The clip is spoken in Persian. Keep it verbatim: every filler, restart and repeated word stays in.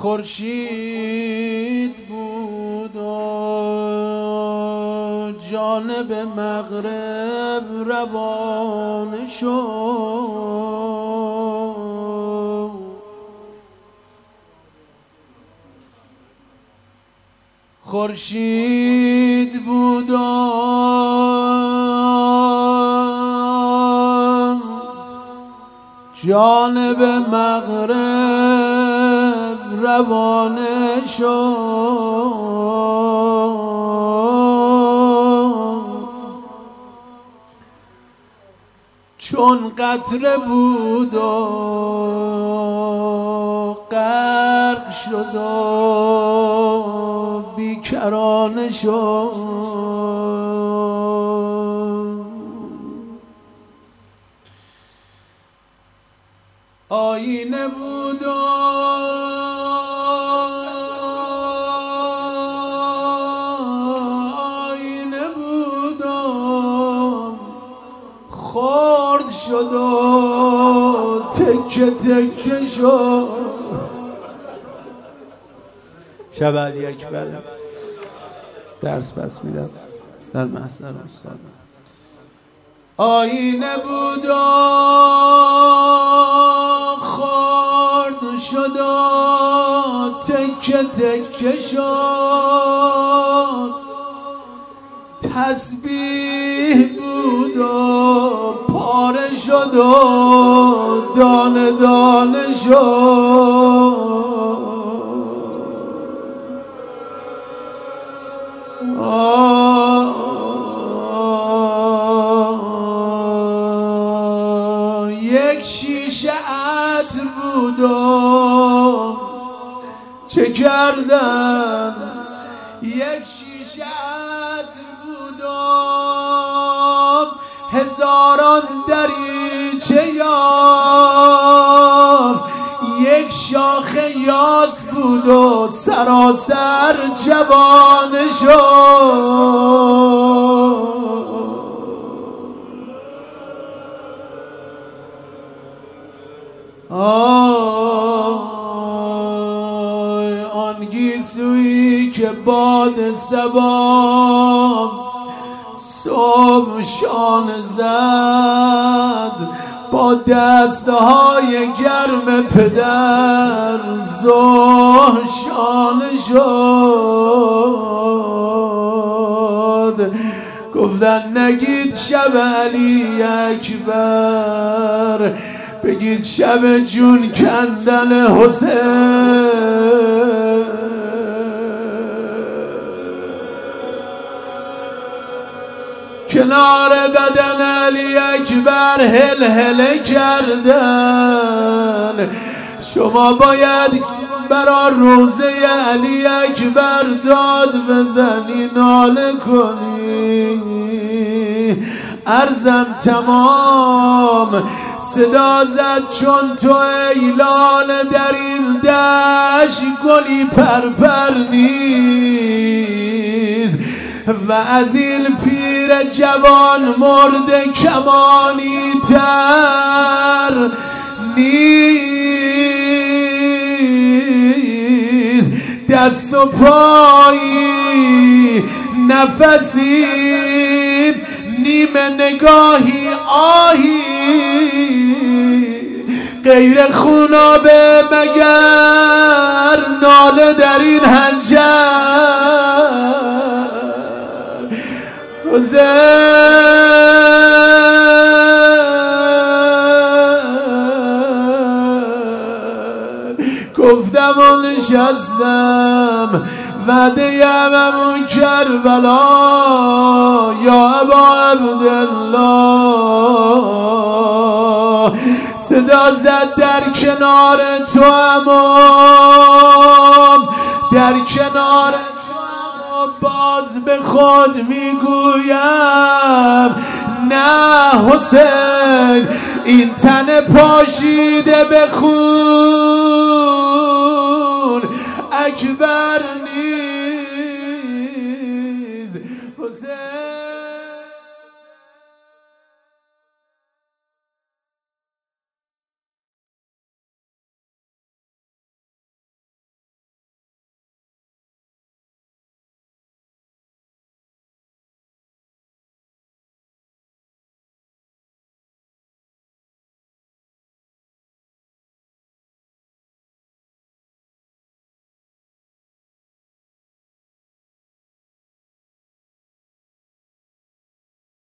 خورشید بود و جانب مغرب روانه شد. خورشید بود و جانب مغرب روانه شد. چون قطره بود و غرق شد و بیکرانه شد. آینه بود و آینه بود و خرد شد و تکه تکه شد. شب علی اکبر درس پس میدم در محضر استاد. آینه بود و خرد شد و تکه تکه شد. تسبیح بود و پاره شد و دانه دانه شد. آه آه یک شیشه عطر بود و چه کردن. یک شیشه عطر بود و هزاران دریچه یافت. یک شاخه یاس بود و سراسر جوانه شد. آی آن گیسویی که باد صبا صبح شانه زد، با دستهای گرم پدر ظهر شانه شد. گفتن نگید شب علی اکبر، بگید شب جون کندن حسین. کنار بدن علی اکبر هل هله کردن. شما باید برا روزه علی اکبر داد بزنی، ناله کنی. عرضم تمام صدا زد چون تو ایلان در این دشت گلی پرپر نیست و از این پیر جوان مرد کمانی تر نیست. دست و پایی نفسی نیمه نگاهی آهی غیر خونابه مگر ناله در این هنجر. گفتم و نشستم وعده اممون کربلا یا ابا عبدالله. صدا زد در کنار تو امام، در کنار باز به خود میگویم نه حسین، این تن پاشیده به خون اکبر نیست. حسین